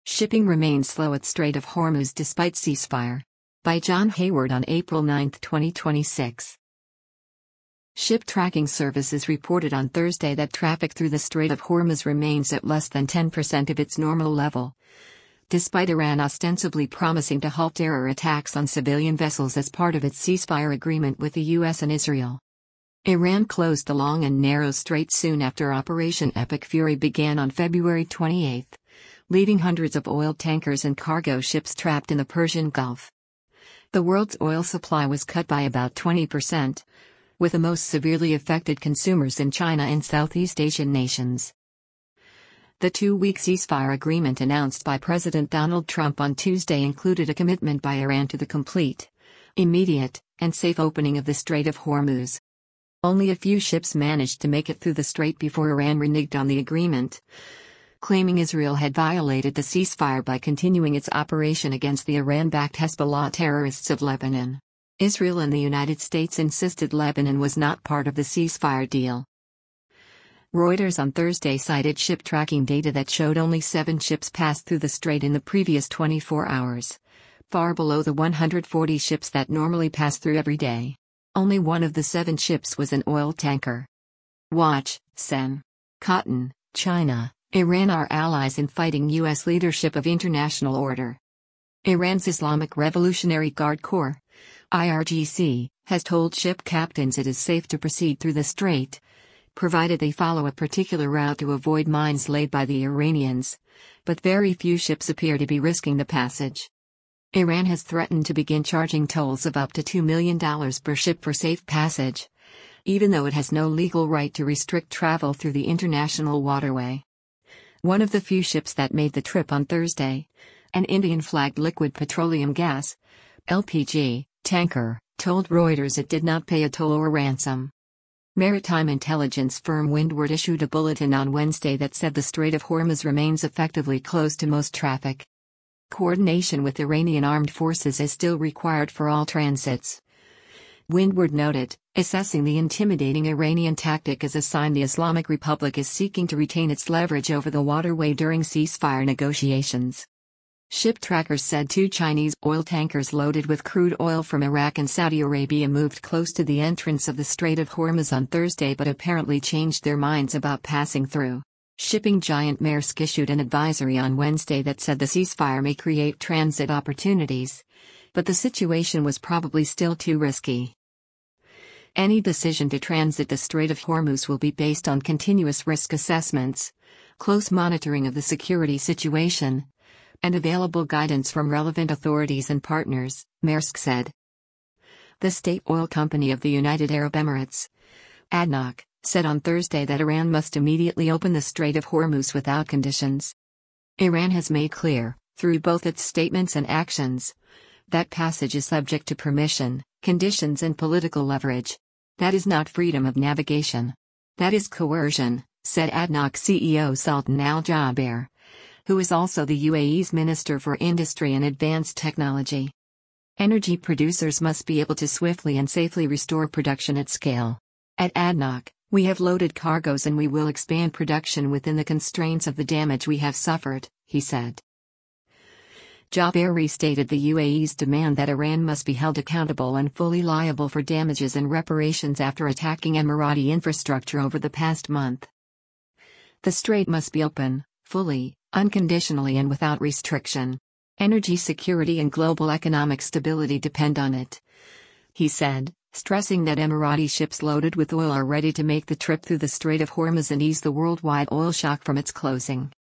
Shipping remains slow at Strait of Hormuz despite ceasefire. By John Hayward on April 9, 2026. Ship tracking services reported on Thursday that traffic through the Strait of Hormuz remains at less than 10% of its normal level, despite Iran ostensibly promising to halt terror attacks on civilian vessels as part of its ceasefire agreement with the US and Israel. Iran closed the long and narrow strait soon after Operation Epic Fury began on February 28, leaving hundreds of oil tankers and cargo ships trapped in the Persian Gulf. The world's oil supply was cut by about 20%, with the most severely affected consumers in China and Southeast Asian nations. The two-week ceasefire agreement announced by President Donald Trump on Tuesday included a commitment by Iran to the complete, immediate, and safe opening of the Strait of Hormuz. Only a few ships managed to make it through the strait before Iran reneged on the agreement, claiming Israel had violated the ceasefire by continuing its operation against the Iran-backed Hezbollah terrorists of Lebanon. Israel and the United States insisted Lebanon was not part of the ceasefire deal. Reuters on Thursday cited ship tracking data that showed only 7 ships passed through the strait in the previous 24 hours, far below the 140 ships that normally pass through every day. Only one of the 7 ships was an oil tanker. Watch, Sen. Cotton, China, Iran are allies in fighting U.S. leadership of international order. Iran's Islamic Revolutionary Guard Corps, IRGC, has told ship captains it is safe to proceed through the strait, provided they follow a particular route to avoid mines laid by the Iranians, but very few ships appear to be risking the passage. Iran has threatened to begin charging tolls of up to $2 million per ship for safe passage, even though it has no legal right to restrict travel through the international waterway. One of the few ships that made the trip on Thursday, an Indian-flagged liquid petroleum gas, LPG, tanker, told Reuters it did not pay a toll or ransom. Maritime intelligence firm Windward issued a bulletin on Wednesday that said the Strait of Hormuz remains effectively closed to most traffic. Coordination with Iranian armed forces is still required for all transits. Windward noted, assessing the intimidating Iranian tactic as a sign the Islamic Republic is seeking to retain its leverage over the waterway during ceasefire negotiations. Ship trackers said 2 Chinese oil tankers loaded with crude oil from Iraq and Saudi Arabia moved close to the entrance of the Strait of Hormuz on Thursday but apparently changed their minds about passing through. Shipping giant Maersk issued an advisory on Wednesday that said the ceasefire may create transit opportunities, but the situation was probably still too risky. Any decision to transit the Strait of Hormuz will be based on continuous risk assessments, close monitoring of the security situation, and available guidance from relevant authorities and partners, Maersk said. The state oil company of the United Arab Emirates, ADNOC, said on Thursday that Iran must immediately open the Strait of Hormuz without conditions. Iran has made clear, through both its statements and actions, that passage is subject to permission, conditions and political leverage. That is not freedom of navigation. That is coercion, said ADNOC CEO Sultan Al Jaber, who is also the UAE's Minister for Industry and Advanced Technology. Energy producers must be able to swiftly and safely restore production at scale. At ADNOC, we have loaded cargoes and we will expand production within the constraints of the damage we have suffered, he said. Jaber restated the UAE's demand that Iran must be held accountable and fully liable for damages and reparations after attacking Emirati infrastructure over the past month. The strait must be open, fully, unconditionally and without restriction. Energy security and global economic stability depend on it, he said, stressing that Emirati ships loaded with oil are ready to make the trip through the Strait of Hormuz and ease the worldwide oil shock from its closing.